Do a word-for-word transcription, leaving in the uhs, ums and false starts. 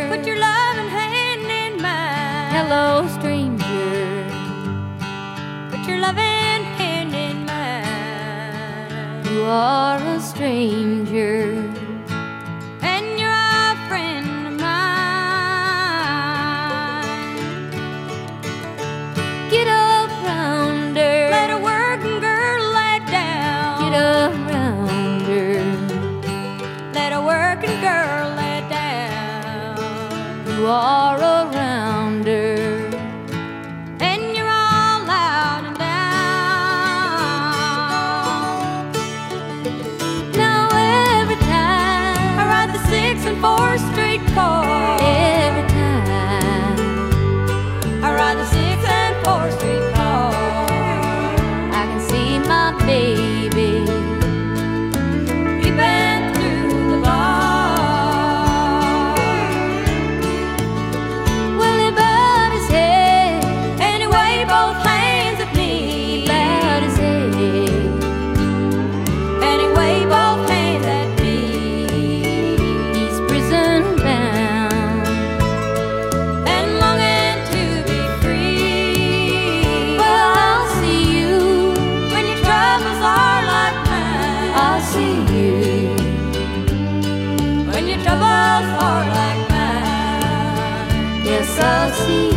Put your loving hand in mine. Hello, stranger. Put your loving hand in mine. You are a stranger, and you're a friend of mine. get around her. Let a working girl lay down. Get around her. Let a working girl lay down. You are around her. And you're all out and down. Now every time I ride the six and four street car. every time I ride the six and four street car. I can see my baby Peeping through the bar. well, he bowed his head, And he waved both hands at me. bowed his head. And he waved both hands at me. He's prison bound. And longing to be free. Well, I'll see you, When your troubles are like mine. I'll see you. When your troubles are like mine. Yes, I'll see